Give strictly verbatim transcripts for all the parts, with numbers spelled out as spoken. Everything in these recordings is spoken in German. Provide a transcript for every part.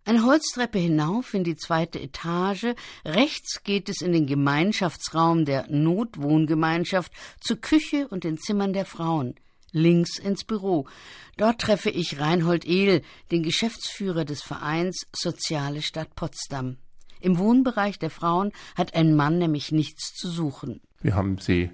Eine Holztreppe hinauf in die zweite Etage, rechts geht es in den Gemeinschaftsraum der Notwohngemeinschaft zur Küche und den Zimmern der Frauen, links ins Büro. Dort treffe ich Reinhold Ehl, den Geschäftsführer des Vereins Soziale Stadt Potsdam. Im Wohnbereich der Frauen hat ein Mann nämlich nichts zu suchen. Wir haben sie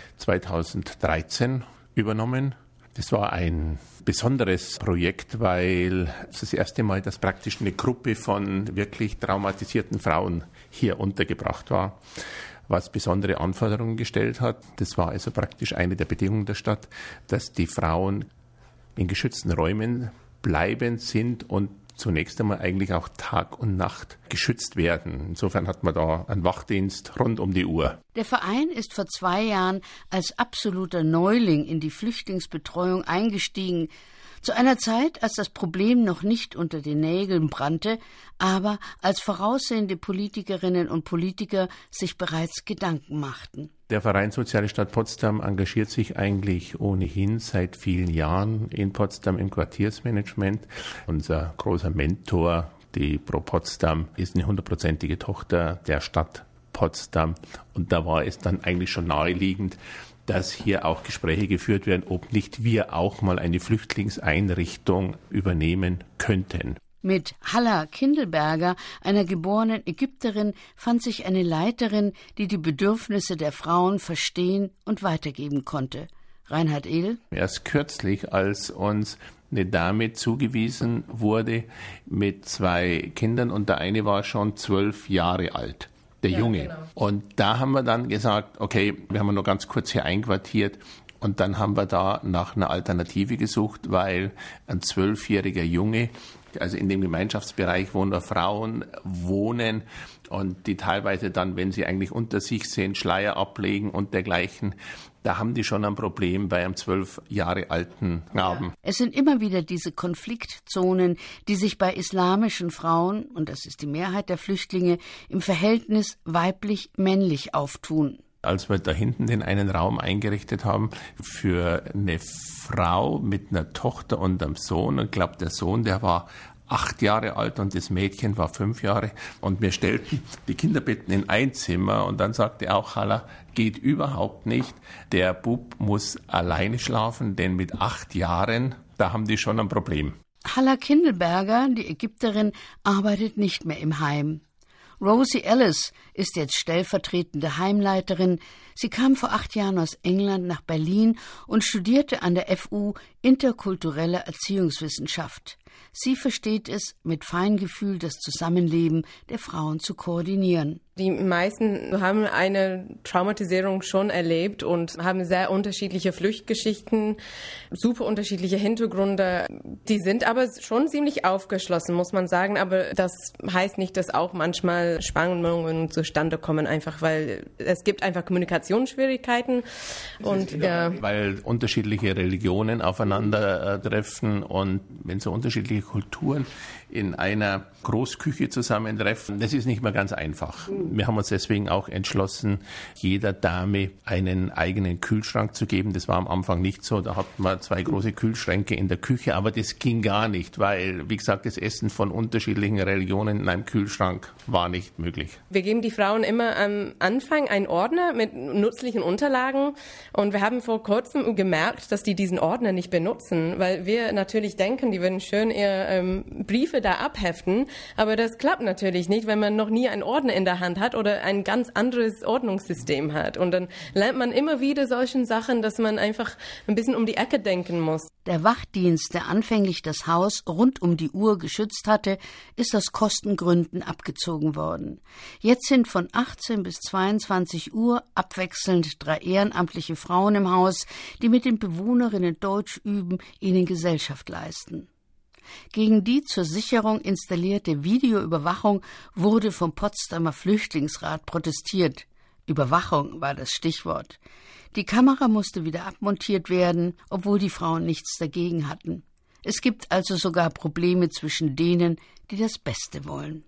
zweitausenddreizehn übernommen. Das war ein besonderes Projekt, weil es das erste Mal, dass praktisch eine Gruppe von wirklich traumatisierten Frauen hier untergebracht war, was besondere Anforderungen gestellt hat. Das war also praktisch eine der Bedingungen der Stadt, dass die Frauen in geschützten Räumen bleiben sind und zunächst einmal eigentlich auch Tag und Nacht geschützt werden. Insofern hat man da einen Wachdienst rund um die Uhr. Der Verein ist vor zwei Jahren als absoluter Neuling in die Flüchtlingsbetreuung eingestiegen. Zu einer Zeit, als das Problem noch nicht unter den Nägeln brannte, aber als voraussehende Politikerinnen und Politiker sich bereits Gedanken machten. Der Verein Soziale Stadt Potsdam engagiert sich eigentlich ohnehin seit vielen Jahren in Potsdam im Quartiersmanagement. Unser großer Mentor, die Pro Potsdam, ist eine hundertprozentige Tochter der Stadt Potsdam. Und da war es dann eigentlich schon naheliegend, dass hier auch Gespräche geführt werden, ob nicht wir auch mal eine Flüchtlingseinrichtung übernehmen könnten. Mit Halla Kindelberger, einer geborenen Ägypterin, fand sich eine Leiterin, die die Bedürfnisse der Frauen verstehen und weitergeben konnte. Reinhard Ehl. Erst kürzlich, als uns eine Dame zugewiesen wurde mit zwei Kindern und der eine war schon zwölf Jahre alt. Der ja, Junge. Genau. Und da haben wir dann gesagt, okay, wir haben ihn nur ganz kurz hier einquartiert und dann haben wir da nach einer Alternative gesucht, weil ein zwölfjähriger Junge, also in dem Gemeinschaftsbereich, wo nur Frauen wohnen und die teilweise dann, wenn sie eigentlich unter sich sind, Schleier ablegen und dergleichen, da haben die schon ein Problem bei einem zwölf Jahre alten Knaben. Es sind immer wieder diese Konfliktzonen, die sich bei islamischen Frauen, und das ist die Mehrheit der Flüchtlinge, im Verhältnis weiblich-männlich auftun. Als wir da hinten den einen Raum eingerichtet haben für eine Frau mit einer Tochter und einem Sohn, und ich glaube, der Sohn, der war acht Jahre alt und das Mädchen war fünf Jahre. Und wir stellten die Kinderbetten in ein Zimmer und dann sagte auch Halla, geht überhaupt nicht. Der Bub muss alleine schlafen, denn mit acht Jahren, da haben die schon ein Problem. Halla Kindelberger, die Ägypterin, arbeitet nicht mehr im Heim. Rosie Ellis ist jetzt stellvertretende Heimleiterin. Sie kam vor acht Jahren aus England nach Berlin und studierte an der F U interkulturelle Erziehungswissenschaft. Sie versteht es, mit Feingefühl das Zusammenleben der Frauen zu koordinieren. Die meisten haben eine Traumatisierung schon erlebt und haben sehr unterschiedliche Fluchtgeschichten, super unterschiedliche Hintergründe. Die sind aber schon ziemlich aufgeschlossen, muss man sagen. Aber das heißt nicht, dass auch manchmal Spannungen zustande kommen, einfach weil es gibt einfach Kommunikationsschwierigkeiten. Und ja, ja, weil unterschiedliche Religionen aufeinandertreffen und wenn so unterschiedliche Kulturen in einer Großküche zusammentreffen, das ist nicht mehr ganz einfach. Wir haben uns deswegen auch entschlossen, jeder Dame einen eigenen Kühlschrank zu geben. Das war am Anfang nicht so. Da hatten wir zwei große Kühlschränke in der Küche, aber das ging gar nicht, weil, wie gesagt, das Essen von unterschiedlichen Religionen in einem Kühlschrank war nicht möglich. Wir geben die Frauen immer am Anfang einen Ordner mit nützlichen Unterlagen und wir haben vor kurzem gemerkt, dass die diesen Ordner nicht benutzen, weil wir natürlich denken, die würden schön ihre ähm, Briefe da abheften, aber das klappt natürlich nicht, wenn man noch nie einen Ordner in der Hand hat oder ein ganz anderes Ordnungssystem hat. Und dann lernt man immer wieder solchen Sachen, dass man einfach ein bisschen um die Ecke denken muss. Der Wachdienst, der anfänglich das Haus rund um die Uhr geschützt hatte, ist aus Kostengründen abgezogen worden. Jetzt sind von achtzehn bis zweiundzwanzig Uhr abwechselnd drei ehrenamtliche Frauen im Haus, die mit den Bewohnerinnen Deutsch üben, ihnen Gesellschaft leisten. Gegen die zur Sicherung installierte Videoüberwachung wurde vom Potsdamer Flüchtlingsrat protestiert. Überwachung war das Stichwort. Die Kamera musste wieder abmontiert werden, obwohl die Frauen nichts dagegen hatten. Es gibt also sogar Probleme zwischen denen, die das Beste wollen.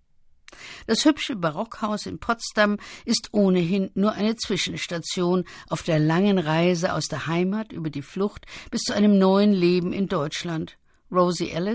Das hübsche Barockhaus in Potsdam ist ohnehin nur eine Zwischenstation auf der langen Reise aus der Heimat über die Flucht bis zu einem neuen Leben in Deutschland. Rosie Ellis.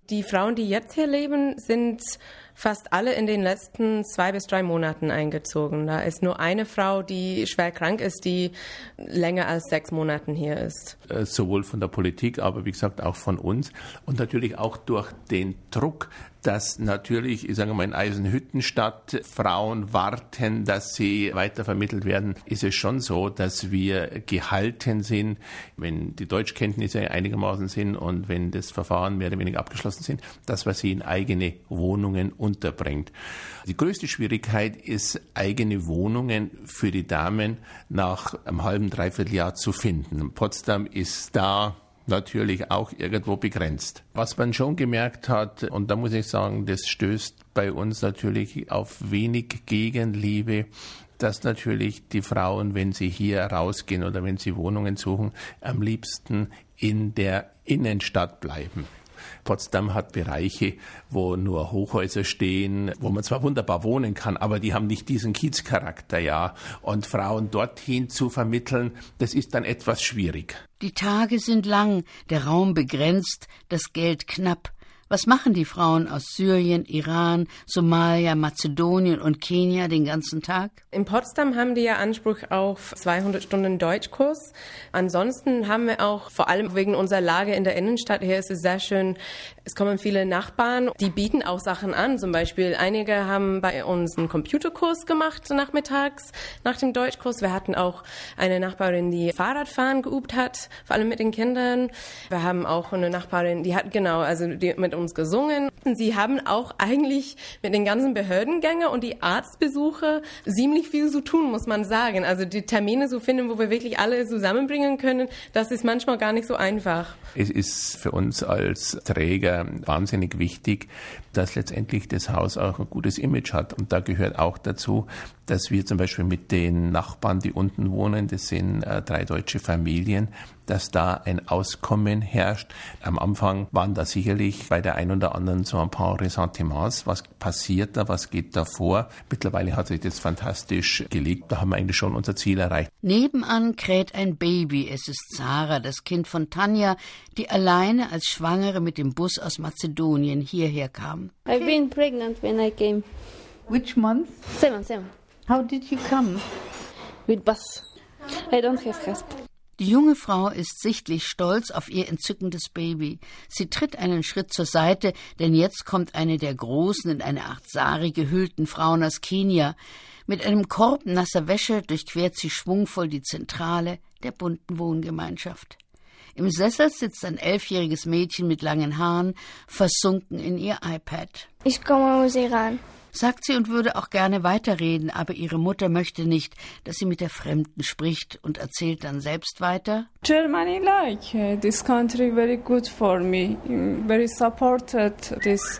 Die Frauen, die jetzt hier leben, sind fast alle in den letzten zwei bis drei Monaten eingezogen. Da ist nur eine Frau, die schwer krank ist, die länger als sechs Monaten hier ist. Sowohl von der Politik, aber wie gesagt auch von uns und natürlich auch durch den Druck, dass natürlich, ich sage mal, in Eisenhüttenstadt Frauen warten, dass sie weitervermittelt werden, ist es schon so, dass wir gehalten sind, wenn die Deutschkenntnisse einigermaßen sind und wenn das Verfahren mehr oder weniger abgeschlossen sind, dass man sie in eigene Wohnungen unterbringt. Die größte Schwierigkeit ist, eigene Wohnungen für die Damen nach einem halben, dreiviertel Jahr zu finden. Potsdam ist da natürlich auch irgendwo begrenzt. Was man schon gemerkt hat, und da muss ich sagen, das stößt bei uns natürlich auf wenig Gegenliebe, dass natürlich die Frauen, wenn sie hier rausgehen oder wenn sie Wohnungen suchen, am liebsten in der Innenstadt bleiben. Potsdam hat Bereiche, wo nur Hochhäuser stehen, wo man zwar wunderbar wohnen kann, aber die haben nicht diesen Kiezcharakter, ja. Und Frauen dorthin zu vermitteln, das ist dann etwas schwierig. Die Tage sind lang, der Raum begrenzt, das Geld knapp. Was machen die Frauen aus Syrien, Iran, Somalia, Mazedonien und Kenia den ganzen Tag? In Potsdam haben die ja Anspruch auf zweihundert Stunden Deutschkurs. Ansonsten haben wir auch, vor allem wegen unserer Lage in der Innenstadt hier, ist es sehr schön, es kommen viele Nachbarn, die bieten auch Sachen an. Zum Beispiel einige haben bei uns einen Computerkurs gemacht nachmittags nach dem Deutschkurs. Wir hatten auch eine Nachbarin, die Fahrradfahren geübt hat, vor allem mit den Kindern. Wir haben auch eine Nachbarin, die hat genau, also die mit uns gesungen. Sie haben auch eigentlich mit den ganzen Behördengängen und die Arztbesuche ziemlich viel zu tun, muss man sagen. Also die Termine zu finden, wo wir wirklich alle zusammenbringen können, das ist manchmal gar nicht so einfach. Es ist für uns als Träger wahnsinnig wichtig, dass letztendlich das Haus auch ein gutes Image hat. Und da gehört auch dazu, dass wir zum Beispiel mit den Nachbarn, die unten wohnen, das sind äh, drei deutsche Familien, dass da ein Auskommen herrscht. Am Anfang waren da sicherlich bei der einen oder anderen so ein paar Ressentiments. Was passiert da? Was geht da vor? Mittlerweile hat sich das fantastisch gelegt. Da haben wir eigentlich schon unser Ziel erreicht. Nebenan kräht ein Baby. Es ist Sarah, das Kind von Tanja, die alleine als Schwangere mit dem Bus aus Mazedonien hierher kam. I've been pregnant when I came. Which month? Seven, seven. How did you come? With bus. I don't have husband. Die junge Frau ist sichtlich stolz auf ihr entzückendes Baby. Sie tritt einen Schritt zur Seite, denn jetzt kommt eine der großen, in eine Art Sari gehüllten Frauen aus Kenia. Mit einem Korb nasser Wäsche durchquert sie schwungvoll die Zentrale der bunten Wohngemeinschaft. Im Sessel sitzt ein elfjähriges Mädchen mit langen Haaren, versunken in ihr iPad. Ich komme aus Iran, sagt sie und würde auch gerne weiterreden, aber ihre Mutter möchte nicht, dass sie mit der Fremden spricht und erzählt dann selbst weiter. Germany like uh, this country very good for me, very supported this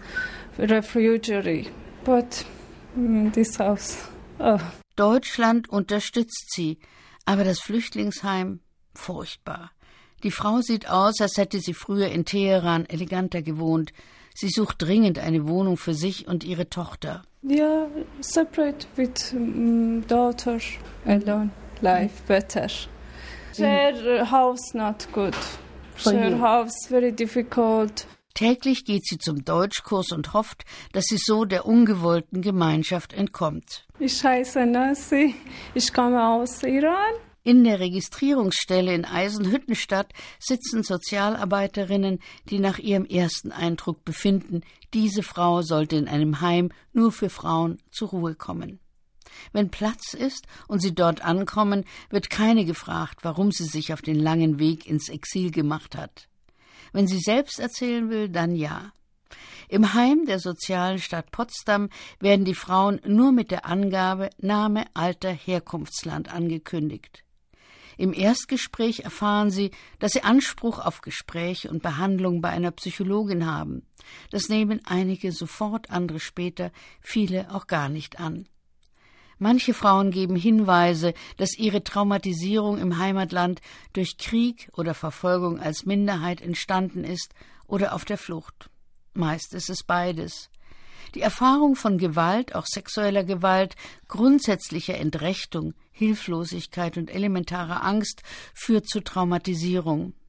refugee, but um, this house. Oh. Deutschland unterstützt sie, aber das Flüchtlingsheim furchtbar. Die Frau sieht aus, als hätte sie früher in Teheran eleganter gewohnt. Sie sucht dringend eine Wohnung für sich und ihre Tochter. Yeah, separate with um, daughter, alone, life better. Share house not good. Share house very difficult. Täglich geht sie zum Deutschkurs und hofft, dass sie so der ungewollten Gemeinschaft entkommt. Ich heiße Nasi, ich komme aus Iran. In der Registrierungsstelle in Eisenhüttenstadt sitzen Sozialarbeiterinnen, die nach ihrem ersten Eindruck befinden, diese Frau sollte in einem Heim nur für Frauen zur Ruhe kommen. Wenn Platz ist und sie dort ankommen, wird keine gefragt, warum sie sich auf den langen Weg ins Exil gemacht hat. Wenn sie selbst erzählen will, dann ja. Im Heim der sozialen Stadt Potsdam werden die Frauen nur mit der Angabe Name, Alter, Herkunftsland angekündigt. Im Erstgespräch erfahren sie, dass sie Anspruch auf Gespräch und Behandlung bei einer Psychologin haben. Das nehmen einige sofort, andere später, viele auch gar nicht an. Manche Frauen geben Hinweise, dass ihre Traumatisierung im Heimatland durch Krieg oder Verfolgung als Minderheit entstanden ist oder auf der Flucht. Meist ist es beides. Die Erfahrung von Gewalt, auch sexueller Gewalt, grundsätzlicher Entrechtung, Hilflosigkeit und elementarer Angst führt zu Traumatisierung.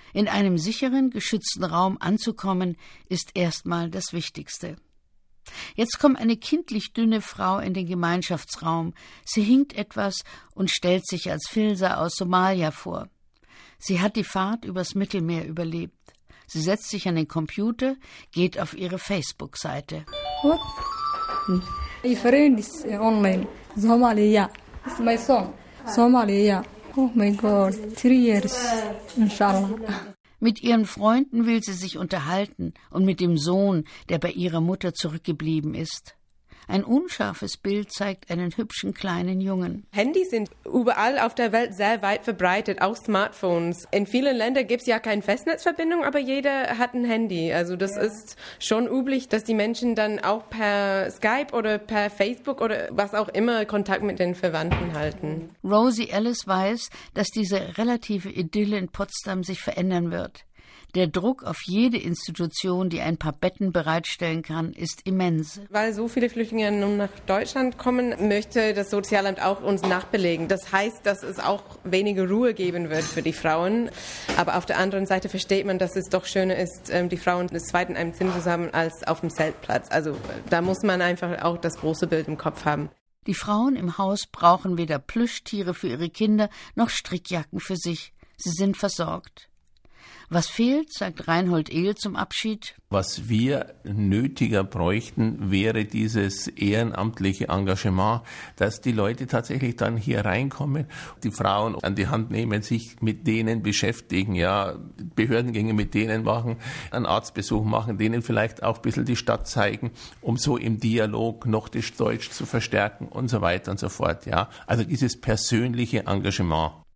In einem sicheren, geschützten Raum anzukommen, ist erstmal das Wichtigste. Jetzt kommt eine kindlich dünne Frau in den Gemeinschaftsraum. Sie hinkt etwas und stellt sich als Filsa aus Somalia vor. Sie hat die Fahrt übers Mittelmeer überlebt. Sie setzt sich an den Computer, geht auf ihre Facebook-Seite. What? My friend is online. Somalia. It's my song. Somalia. Oh my God. Three years. Inshallah. Mit ihren Freunden will sie sich unterhalten und mit dem Sohn, der bei ihrer Mutter zurückgeblieben ist. Ein unscharfes Bild zeigt einen hübschen kleinen Jungen. Handys sind überall auf der Welt sehr weit verbreitet, auch Smartphones. In vielen Ländern gibt es ja keine Festnetzverbindung, aber jeder hat ein Handy. Also das ja. ist schon üblich, dass die Menschen dann auch per Skype oder per Facebook oder was auch immer Kontakt mit den Verwandten halten. Rosie Ellis weiß, dass diese relative Idylle in Potsdam sich verändern wird. Der Druck auf jede Institution, die ein paar Betten bereitstellen kann, ist immens. Weil so viele Flüchtlinge nun nach Deutschland kommen, möchte das Sozialamt auch uns nachbelegen. Das heißt, dass es auch weniger Ruhe geben wird für die Frauen. Aber auf der anderen Seite versteht man, dass es doch schöner ist, die Frauen des zweiten einem Zimmer zu haben, als auf dem Zeltplatz. Also da muss man einfach auch das große Bild im Kopf haben. Die Frauen im Haus brauchen weder Plüschtiere für ihre Kinder noch Strickjacken für sich. Sie sind versorgt. Was fehlt, sagt Reinhold Ehl zum Abschied. Was wir nötiger bräuchten, wäre dieses ehrenamtliche Engagement, dass die Leute tatsächlich dann hier reinkommen, die Frauen an die Hand nehmen, sich mit denen beschäftigen, ja, Behördengänge mit denen machen, einen Arztbesuch machen, denen vielleicht auch ein bisschen die Stadt zeigen, um so im Dialog noch das Deutsch zu verstärken und so weiter und so fort, ja. Also dieses persönliche Engagement.